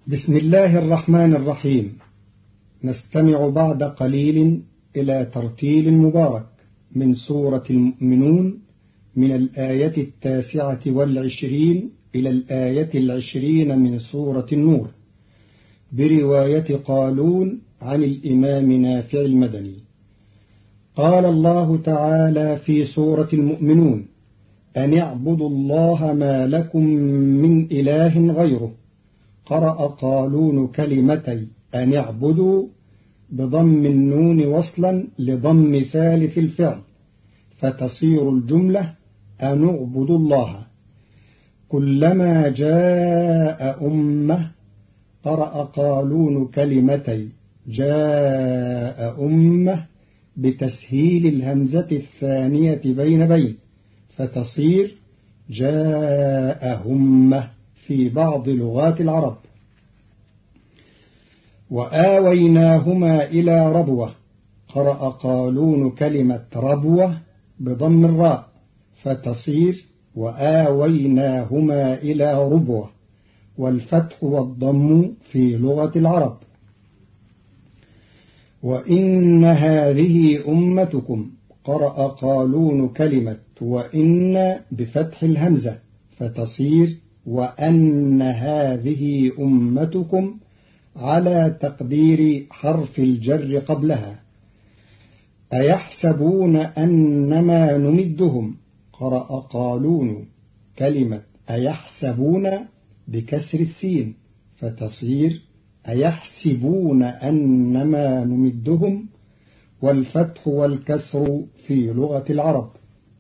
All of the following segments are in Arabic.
بسم الله الرحمن الرحيم. نستمع بعد قليل إلى ترتيل مبارك من سورة المؤمنون من الآية 29 إلى الآية 20 من سورة النور، برواية قالون عن الإمام نافع المدني. قال الله تعالى في سورة المؤمنون: أن اعبدوا الله ما لكم من إله غيره. قرأ قالون كلمتي أن اعبدوا بضم النون وصلا لضم ثالث الفعل، فتصير الجملة أن اعبدوا الله. كلما جاء أمة. قرأ قالون كلمتي جاء أمة بتسهيل الهمزة الثانية بين فتصير جاء همة في بعض لغات العرب. وآويناهما إلى ربوة. قرأ قالون كلمة ربوة بضم الراء، فتصير وآويناهما إلى ربوة، والفتح والضم في لغة العرب. وإن هذه أمتكم. قرأ قالون كلمة وإن بفتح الهمزة، فتصير وأن هذه أمتكم على تقدير حرف الجر قبلها. أيحسبون أنما نمدهم. قرأ قالون كلمة أيحسبون بكسر السين، فتصير أيحسبون أنما نمدهم، والفتح والكسر في لغة العرب.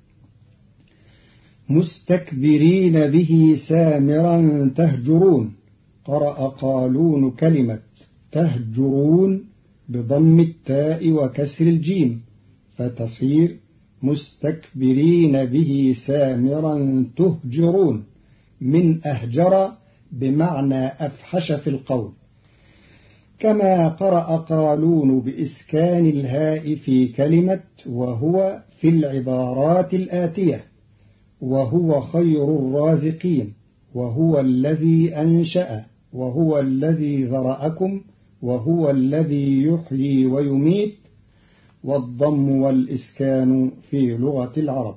مستكبرين به سامرا تهجرون. قرأ قالون كلمة تهجرون بضم التاء وكسر الجيم، فتصير مستكبرين به سامرا تهجرون، من أهجر بمعنى أفحش في القول. كما قرأ قالون بإسكان الهاء في كلمة وهو في العبارات الآتية: وهو خير الرازقين، وهو الذي أنشأ، وهو الذي ذرأكم، وهو الذي يحيي ويميت، والضم والإسكان في لغة العرب.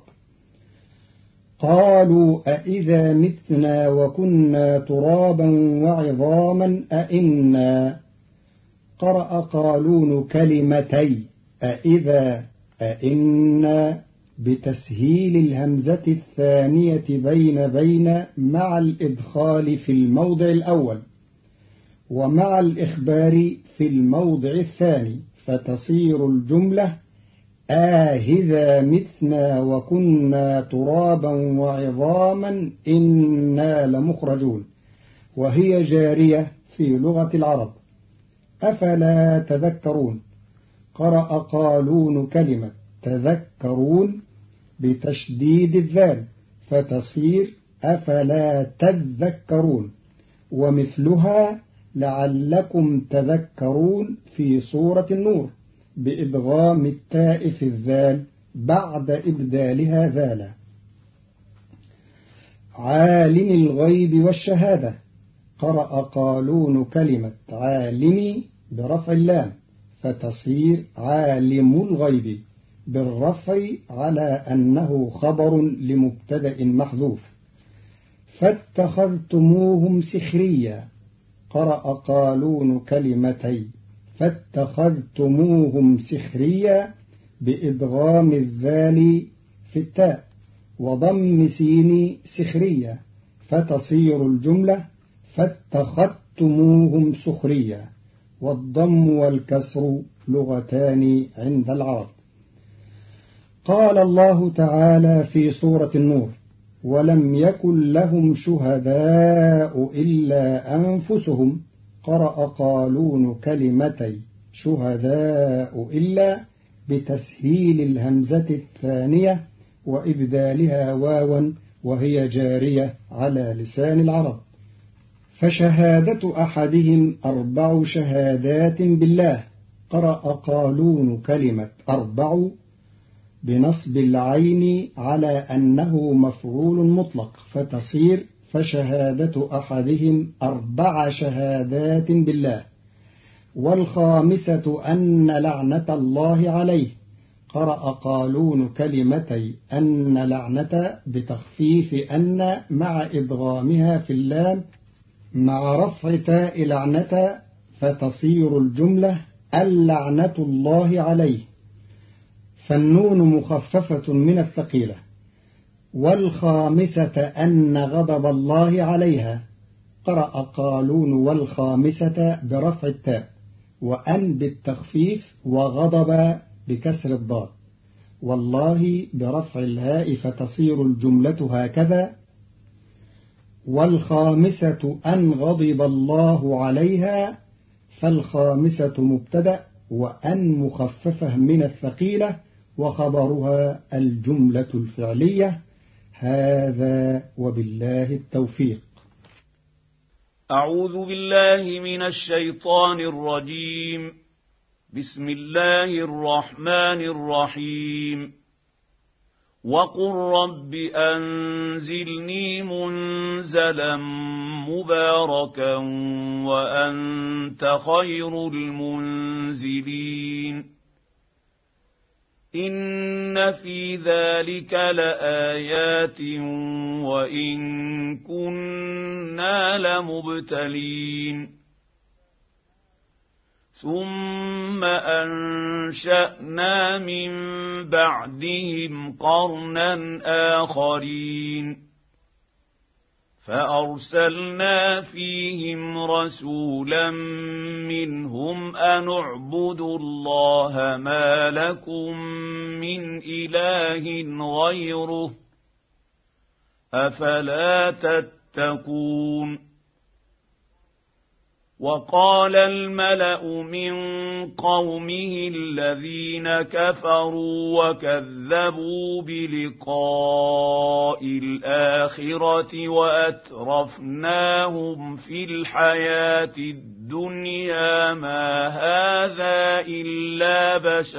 قالوا أإذا متنا وكنا ترابا وعظاما أإنا. قرأ قالون كلمتي أإذا أإنا بتسهيل الهمزة الثانية بين مع الإدخال في الموضع الأول، ومع الإخبار في الموضع الثاني، فتصير الجملة آهذا متنا وكنا ترابا وعظاما إنا لمخرجون، وهي جارية في لغة العرب. أفلا تذكرون. قرأ قالون كلمة تذكرون بتشديد الذال، فتصير أفلا تذكرون، ومثلها لعلكم تذكرون في سورة النور بإدغام التاء في الذال بعد إبدالها ذالا. عالم الغيب والشهادة. قرأ قالون كلمة عالمي برفع اللام، فتصير عالم الغيب بالرفع على أنه خبر لمبتدأ محذوف. فاتخذتموهم سخريا. قرأ قالون كلمتي فاتخذتموهم سخريا بإدغام الذال في التاء وضم سين سخريا، فتصير الجملة فاتخذتموهم سخريا، والضم والكسر لغتان عند العرب. قال الله تعالى في سورة النور: ولم يكن لهم شهداء إلا أنفسهم. قرأ قالون كلمتي شهداء إلا بتسهيل الهمزة الثانية وإبدالها واوا، وهي جارية على لسان العرب. فشهادة أحدهم 4 شهادات بالله. قرأ قالون كلمة 4 بنصب العين على أنه مفعول مطلق، فتصير فشهادة أحدهم 4 شهادات بالله، والخامسة أن لعنة الله عليه. قرأ قالون كلمتي أن لعنة بتخفيف أن مع إدغامها في اللام مع رفع تاء لعنة، فتصير الجملة اللعنة الله عليه، فالنون مخففة من الثقيلة. والخامسة أن غضب الله عليها. قرأ قالون والخامسة برفع التاء، وأن بالتخفيف، وغضب بكسر الضاد، والله برفع الهاء، فتصير الجملة هكذا: والخامسة أن غضب الله عليها، فالخامسة مبتدأ، وأن مخففة من الثقيلة، وخبرها الجملة الفعلية. هذا وبالله التوفيق. أعوذ بالله من الشيطان الرجيم. بسم الله الرحمن الرحيم. وقل رب أنزلني منزلا مباركا وأنت خير المنزلين. إن في ذلك لآيات وإن كنا لمبتلين. ثم أنشأنا من بعدهم قرنا آخرين فأرسلنا فيهم رسولا منهم أن اعبدوا الله ما لكم من إله غيره أفلا تتقون. وقال الملأ من قومه الذين كفروا وكذبوا بلقاء الآخرة وأترفناهم في الحياة الدنيا ما هذا إلا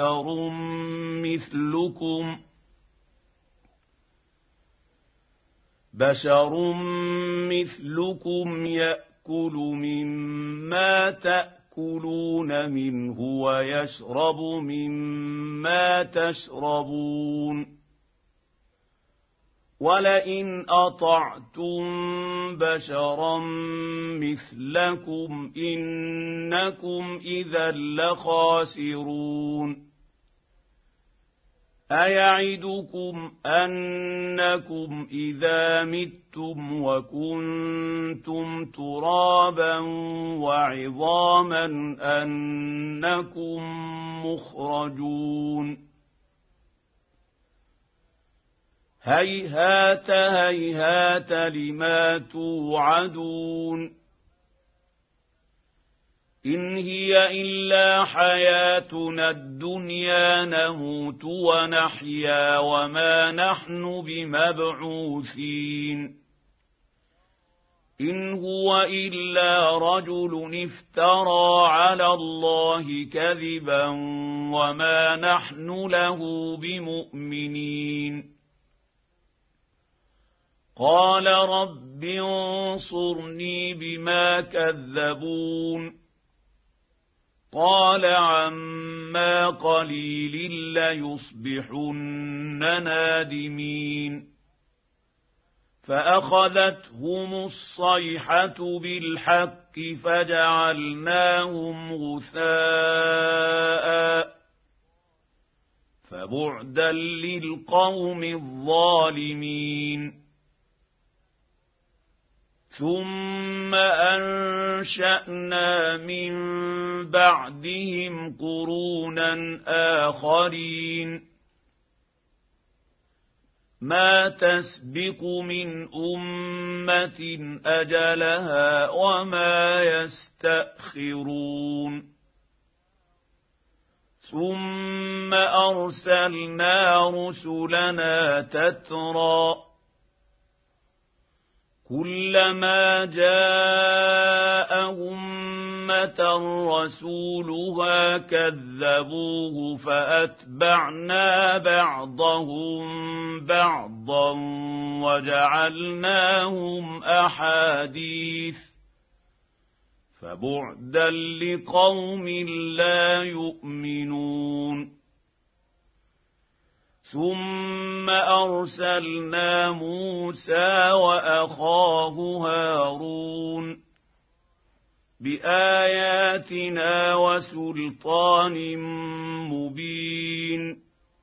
بشر مثلكم يأكل مما تأكلون منه ويشرب مما تشربون ولئن أطعتم بشرا مثلكم إنكم إذا لخاسرون. أيعدكم أنكم إذا متم وكنتم ترابا وعظاما أنكم مخرجون. هيهات هيهات لما توعدون. إن هي إلا حياتنا الدنيا نموت ونحيا وما نحن بمبعوثين. إن هو إلا رجل افترى على الله كذبا وما نحن له بمؤمنين. قال رب انصرني بما كذبون. قال عما قليل ليصبحن نادمين. فأخذتهم الصيحة بالحق فجعلناهم غثاء فبعدا للقوم الظالمين. ثم أنشأنا من بعدهم قرونا آخرين ما تسبق من أمة أجلها وما يستأخرون. ثم أرسلنا رسلنا تترى كلما جاءهم أمة رسولها كذبوه فأتبعنا بعضهم بعضا وجعلناهم أحاديث فبعدا لقوم لا يؤمنون ثم أرسلنا موسى وأخاه هارون بآياتنا وسلطان مبين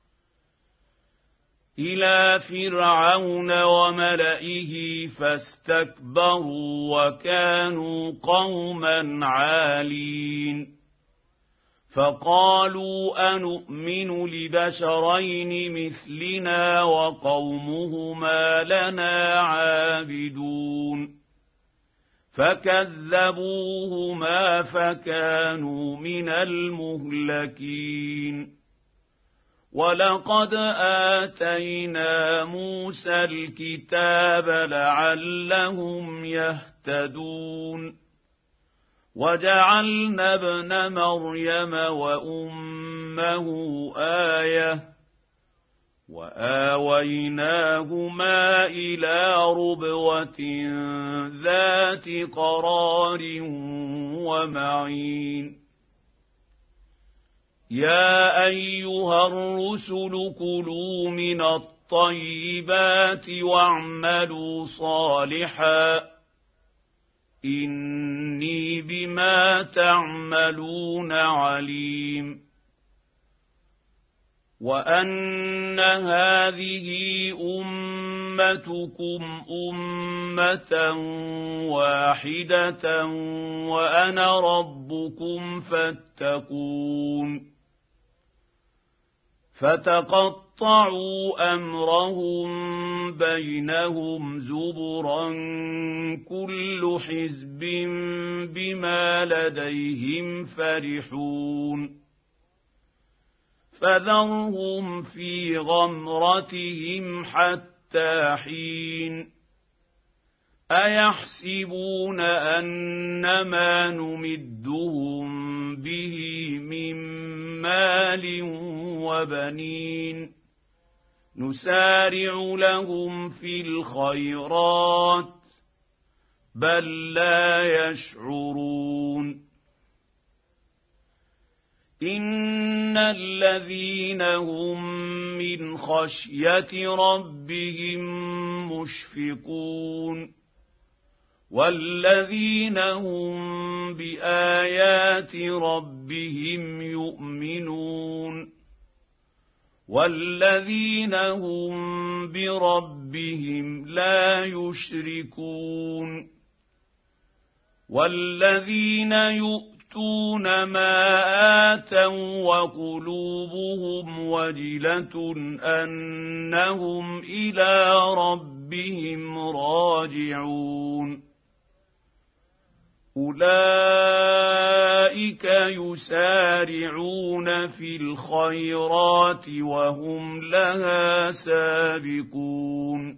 إلى فرعون وملئه فاستكبروا وكانوا قوما عالين فقالوا أنؤمن لبشرين مثلنا وقومهما لنا عابدون فكذبوهما فكانوا من المهلكين ولقد آتينا موسى الكتاب لعلهم يهتدون وجعلنا ابن مريم وأمه آية وآويناهما إلى ربوة ذات قرار ومعين يا أيها الرسل كلوا من الطيبات واعملوا صالحا إني بما تعملون عليم وأن هذه أمتكم أمة واحدة وأنا ربكم فاتقون فتقطعوا أمرهم بينهم زبرا كل حزب بما لديهم فرحون فذرهم في غمرتهم حتى حين أيحسبون أنما نمدهم به من مال وبنين نسارع لهم في الخيرات بل لا يشعرون إن الذين هم من خشية ربهم مشفقون والذين هم بآيات ربهم يؤمنون والذين هم بربهم لا يشركون والذين يؤتون ما آتوا وقلوبهم وجلة أنهم إلى ربهم راجعون أولئك يسارعون في الخيرات وهم لها سابقون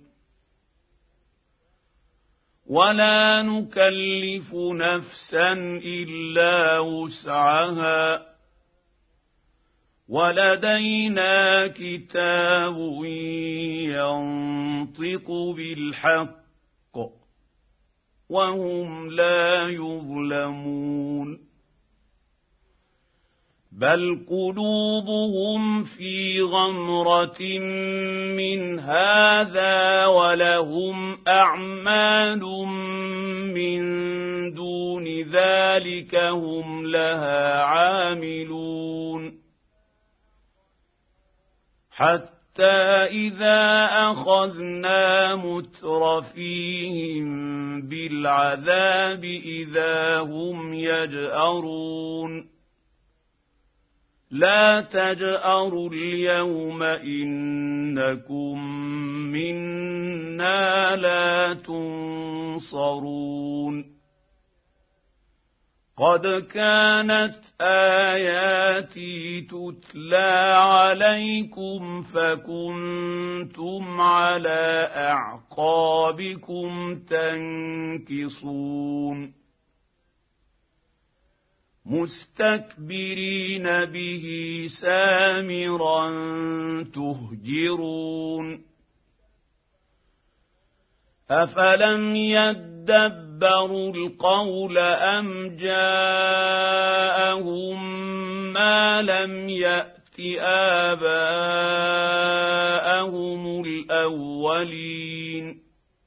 ولا نكلف نفسا إلا وسعها ولدينا كتاب ينطق بالحق وهم لا يظلمون بل قلوبهم في غمرة من هذا ولهم أعمال من دون ذلك هم لها عاملون حتى إذا أخذنا مترفيهم بالعذاب إذا هم يجأرون لا تجأروا اليوم إنكم منا لا تنصرون قد كانت آياتي تتلى عليكم فكنتم على أعقابكم تنكصون مستكبرين به سامرا تهجرون أفلم يدبروا القول أم جاءهم ما لم يأت آباءهم الأولين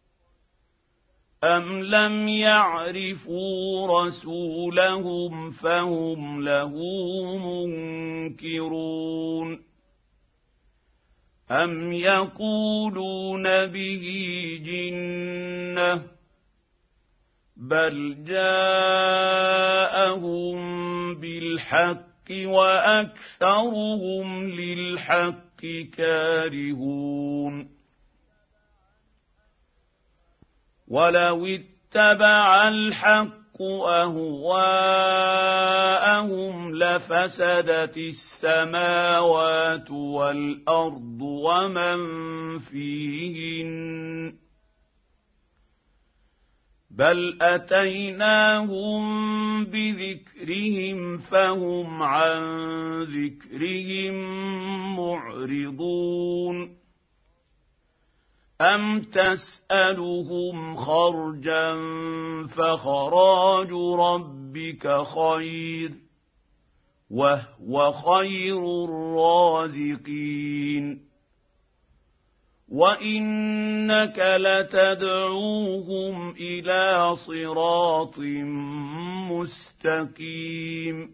أم لم يعرفوا رسولهم فهم له منكرون أم يقولون به جنة بل جاءهم بالحق وأكثرهم للحق كارهون ولو اتبع الحق أهواءهم لفسدت السماوات والأرض ومن فيهن بل أتيناهم بذكرهم فهم عن ذكرهم معرضون أم تسألهم خرجا فخراج ربك خير وهو خير الرازقين وإنك لتدعوهم إلى صراط مستقيم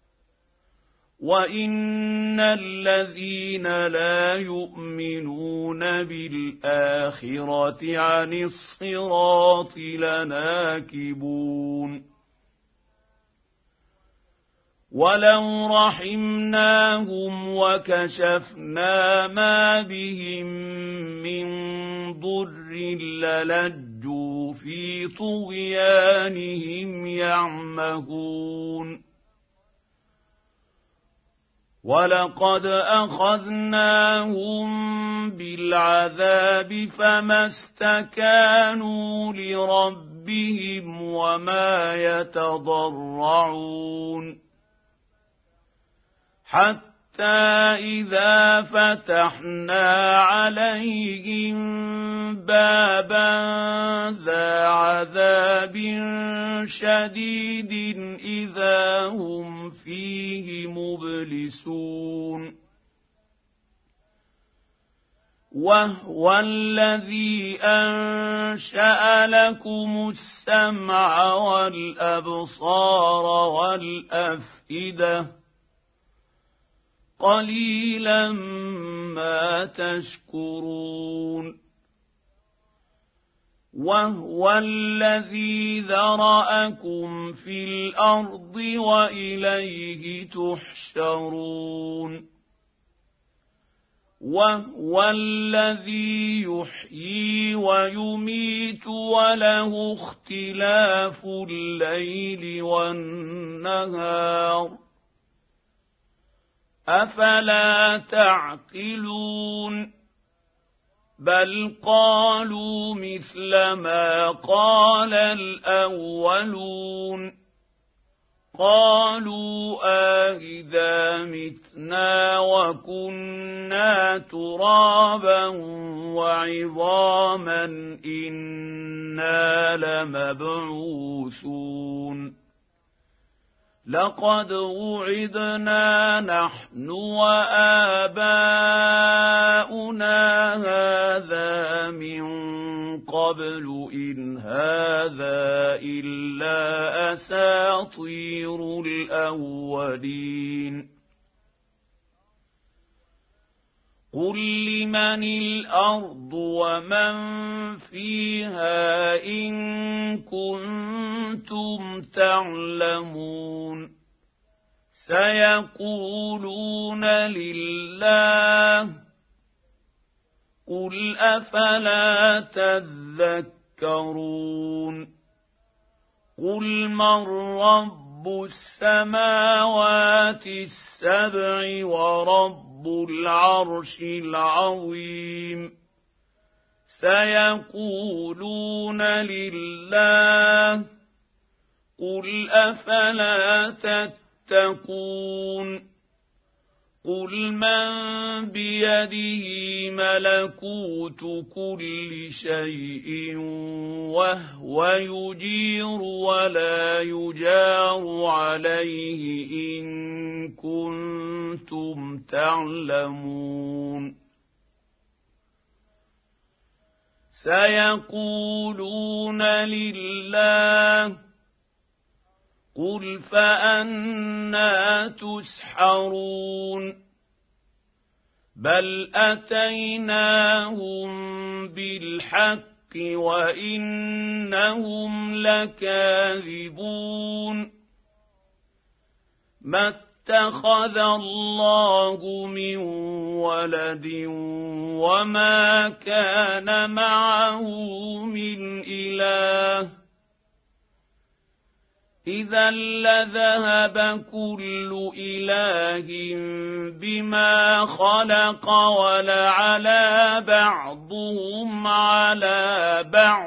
وإن الذين لا يؤمنون بالآخرة عن الصراط لناكبون ولو رحمناهم وكشفنا ما بهم من ضر للجوا في طغيانهم يعمهون ولقد أخذناهم بالعذاب فما استكانوا لربهم وما يتضرعون حتى إذا فتحنا عليهم بابا ذا عذاب شديد إذا هم فيه مبلسون وهو الذي أنشأ لكم السمع والأبصار والأفئدة قليلا ما تشكرون وهو الذي ذرأكم في الأرض وإليه تحشرون وهو الذي يحيي ويميت وله اختلاف الليل والنهار أفلا تعقلون بل قالوا مثل ما قال الأولون قالوا أإذا متنا وكنا ترابا وعظاما إنا لمبعوثون لقد وعدنا نحن وآباؤنا هذا من قبل إن هذا إلا أساطير الأولين قل لمن الأرض ومن فيها إن كنتم تعلمون سيقولون لله قل أفلا تذكرون قل من رب السماوات السبع ورب العرش العظيم سيقولون لله قل أفلا تتقون قل من بيده ملكوت كل شيء وهو يجير ولا يجار عليه إن كنتم تعلمون سيقولون لله قل فأنى تسحرون بل أتيناهم بالحق وإنهم لكاذبون ما اتخذ الله من ولد وما كان معه من إله إذا لذهب كل إله بما خلق ولعلى بعضهم على بعض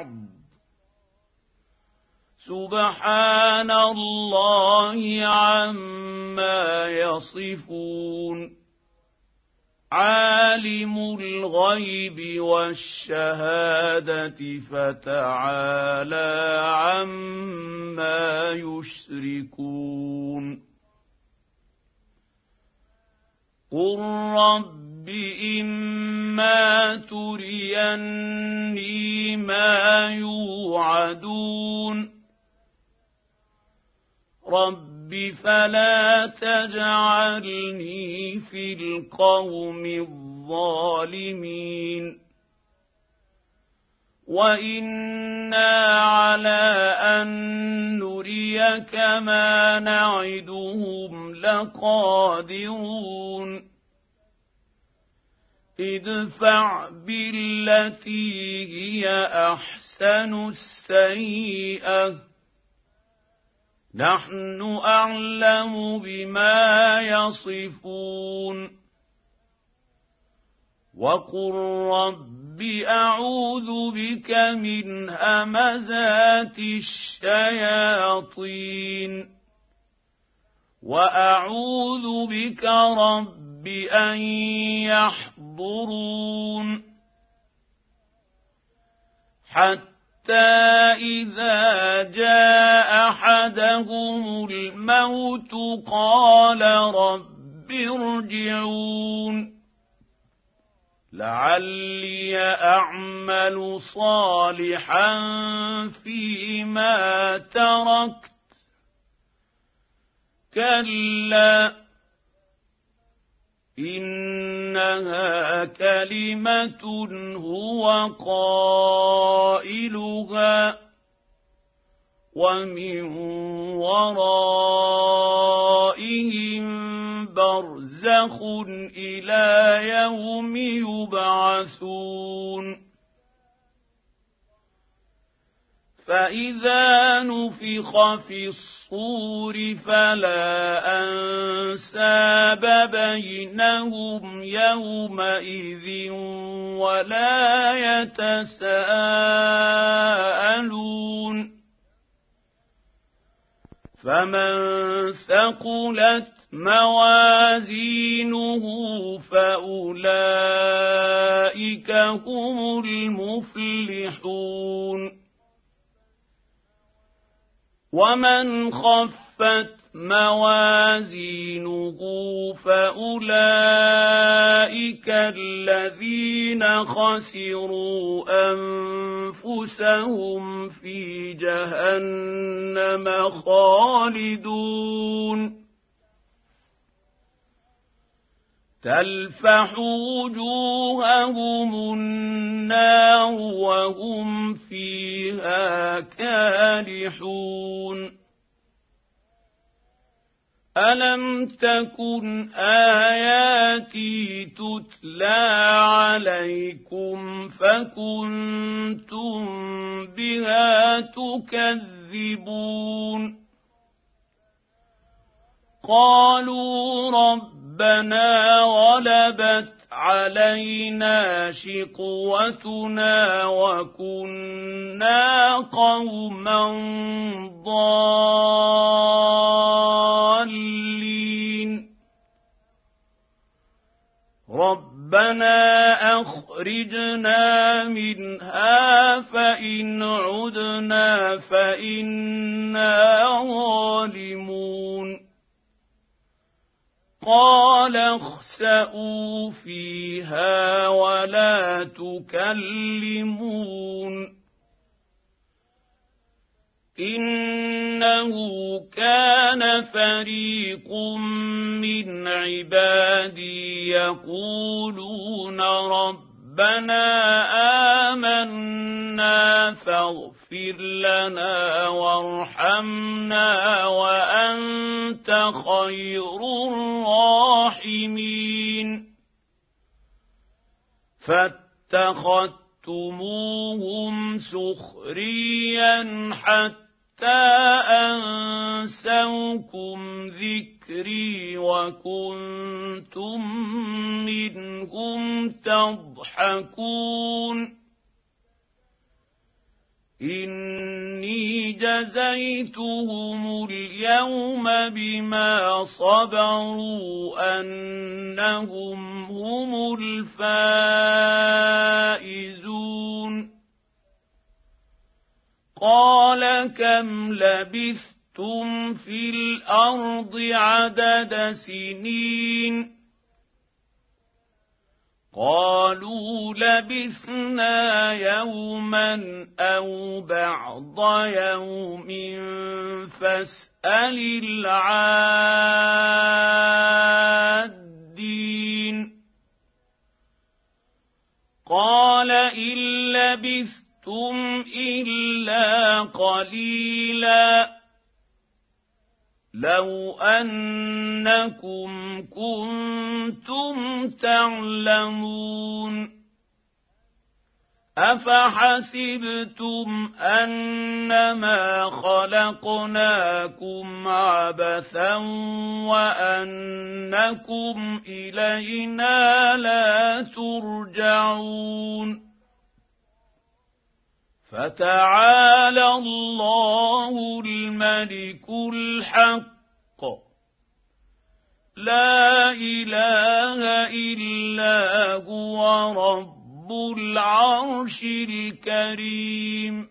سبحان الله عما يصفون عالم الغيب والشهادة فتعالى عما يشركون قل رب إما تريني ما يوعدون رب فلا تجعلني في القوم الظالمين وإنا على أن نريك ما نعدهم لقادرون ادفع بالتي هي أحسن السيئة نحن أعلم بما يصفون وقل رب أعوذ بك من همزات الشياطين وأعوذ بك رب أن يحضرون حتى إذا جاء أحدهم الموت قال رب ارجعون لعلي أعمل صالحا فيما تركت كلا إنها كلمة هو قائلها ومن ورائهم برزخ إلى يوم يبعثون فإذا نفخ في الصور فلا أنساب بينهم يومئذ ولا يتساءلون فمن ثقلت موازينه فأولئك هم المفلحون ومن خفت موازينه فأولئك الذين خسروا أنفسهم في جهنم خالدون تلفح وجوههم النار وهم فيها كالحون ألم تكن آياتي تتلى عليكم فكنتم بها تكذبون قالوا ربنا غلبت علينا شقوتنا وكنا قوما ضالين ربنا أخرجنا منها فإن عدنا فإنا ظالمون قال اخسئوا فيها ولا تكلمون إنه كان فريق من عبادي يقولون ربنا آمنا فاغفر لنا وارحمنا وأنت خير الراحمين فاتخذتموهم سخريا حتى أنسوكم ذكري وكنتم منهم تضحكون إني جزيتهم اليوم بما صبروا أنهم هم الفائزون قال كم لبثتم في الأرض عدد سنين قالوا لبثنا يوما أو بعض يوم فاسأل العادين قال إن لبثتم إلا قليلا لو أنكم كنتم تعلمون أفحسبتم أنما خلقناكم عبثا وأنكم إلينا لا ترجعون فتعالى الله الملك الحق لا إله إلا هو رب العرش الكريم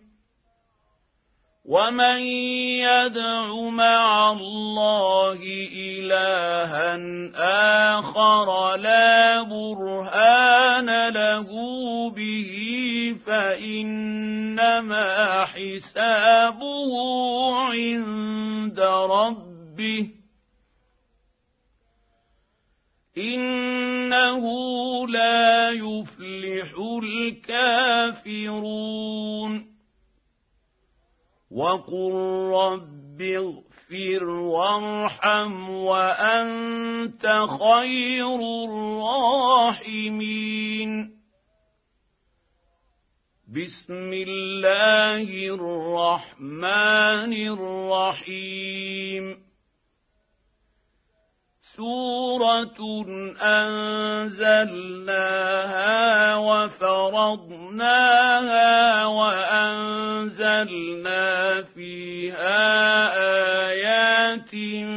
ومن يدع مع الله إلها آخر لا برهان له به فإنما حسابه عند ربه إنه لا يفلح الكافرون وقل رب اغفر وارحم وأنت خير الراحمين بسم الله الرحمن الرحيم سورة أنزلناها وفرضناها وأنزلنا فيها آيات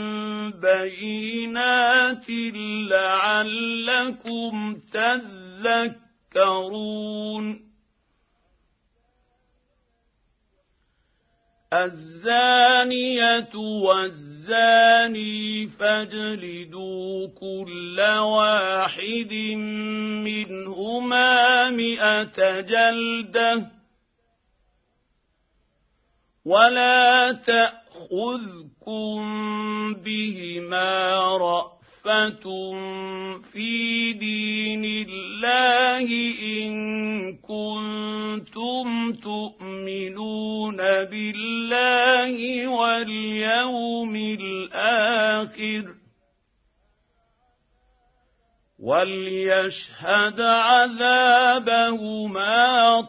بينات لعلكم تذكرون الزانية والزاني فاجلدوا كل واحد منهما 100 جلدة ولا تأخذكم بهما رأفة في دين الله إن كنتم تؤمنون بالله واليوم الآخر وليشهد عذابهما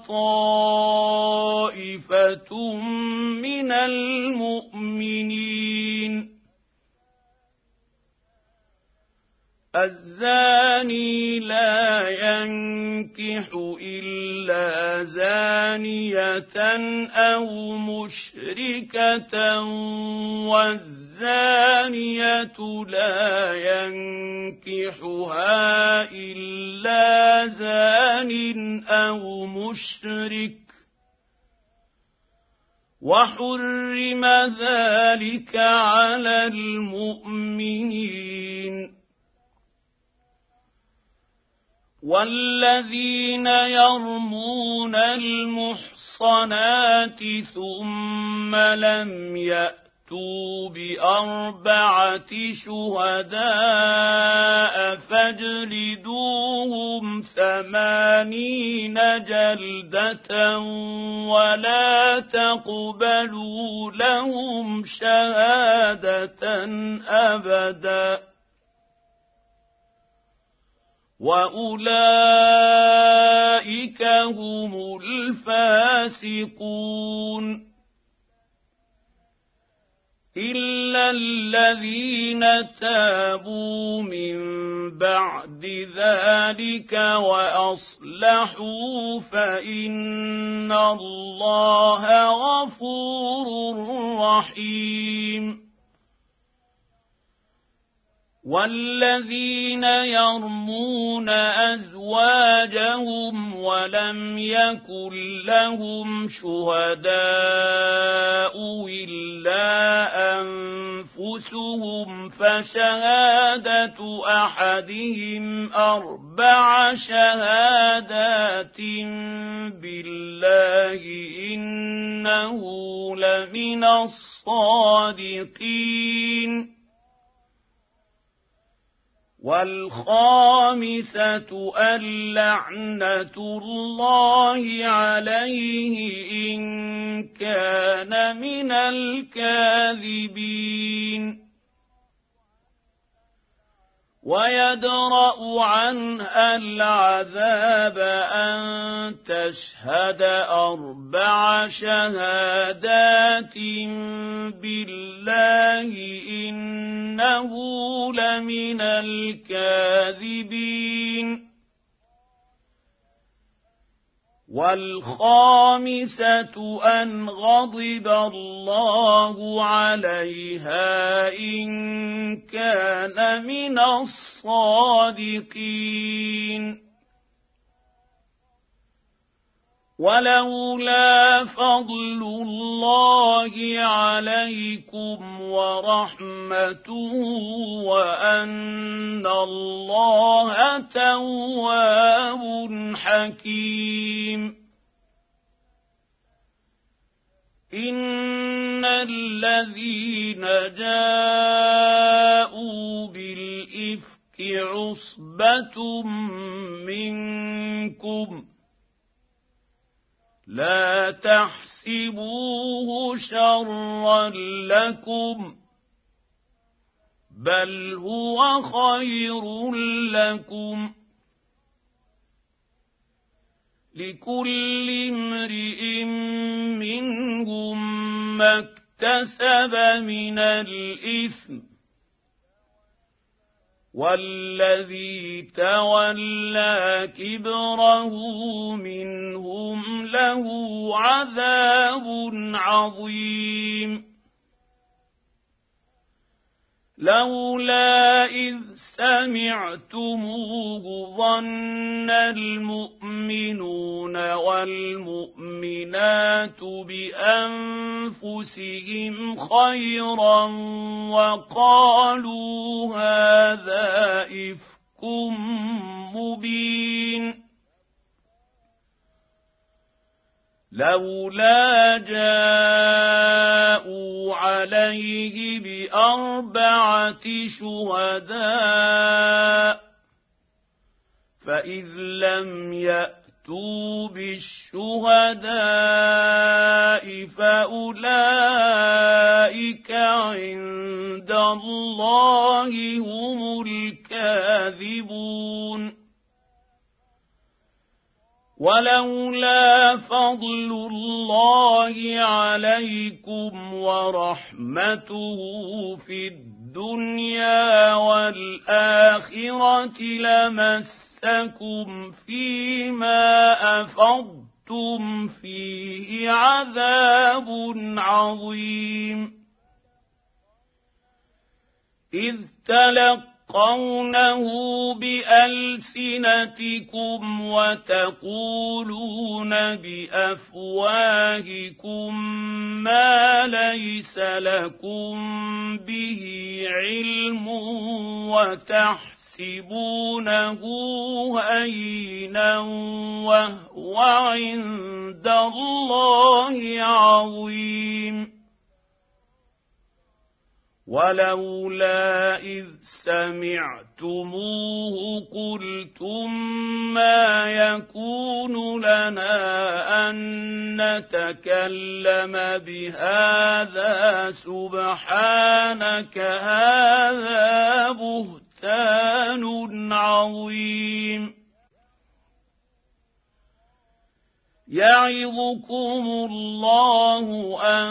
طائفة من المؤمنين الزاني لا ينكح إلا زانية أو مشركة والزانية لا ينكحها إلا زان أو مشرك وحرم ذلك على المؤمنين. والذين يرمون المحصنات ثم لم يأتوا بأربعة شهداء فاجلدوهم 80 جلدة ولا تقبلوا لهم شهادة أبدا وأولئك هم الفاسقون. إلا الذين تابوا من بعد ذلك وأصلحوا فإن الله غفور رحيم. والذين يرمون أزواجهم ولم يكن لهم شهداء إلا أنفسهم فشهادة أحدهم 4 شهادات بالله إنه لمن الصادقين. والخامسة اللعنة الله عليه إن كان من الكاذبين. ويدرأ عنها العذاب أن تشهد 4 شهادات بالله إنه لمن الكاذبين. والخامسة أن غضب الله عليها إن كان من الصادقين. ولولا فضل الله عليكم ورحمته وأن الله تواب حكيم إن الذين جاءوا بالإفك عصبة منكم لا تحسبوه شرا لكم بل هو خير لكم لكل امرئ منهم ما اكتسب من الإثم والذي تولى كبره منهم له عذاب عظيم لولا إذ سمعتموه ظن المؤمنون والمؤمنات بأنفسهم خيرا وقالوا هذا إفك مبين لولا جاءوا عليه ب4 شهداء فإذ لم يأتوا بالشهداء فأولئك عند الله هم الكاذبون ولولا فضل الله عليكم ورحمته في الدنيا والآخرة والآخرة لمسكم فيما أفضتم فيه عذاب عظيم إذ تلقونه بألسنتكم وتقولون بأفواهكم ما ليس لكم به علم وتحسبونه هينا وهو عند الله عظيم ولولا إذ سمعتموه قلتم ما يكون لنا أن نتكلم بهذا سبحانك هذا بهتان عظيم يعظكم الله أن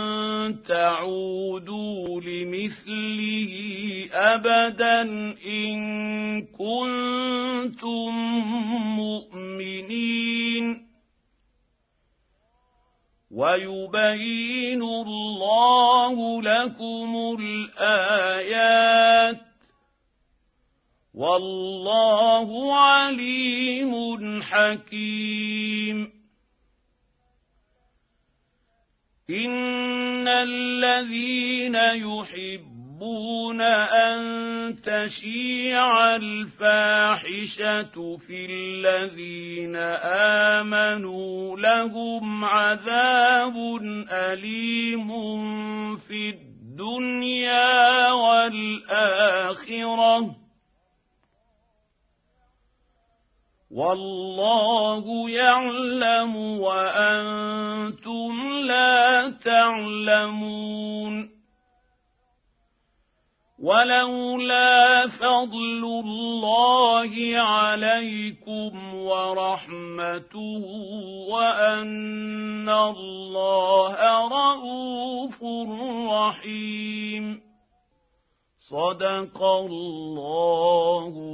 تعودوا لمثله أبدا إن كنتم مؤمنين ويبين الله لكم الآيات والله عليم حكيم إن الذين يحبون أن تشيع الفاحشة في الذين آمنوا لهم عذاب أليم في الدنيا والآخرة والله يعلم وأنتم لا تعلمون ولولا فضل الله عليكم ورحمته وأن الله رءوف رحيم صدق الله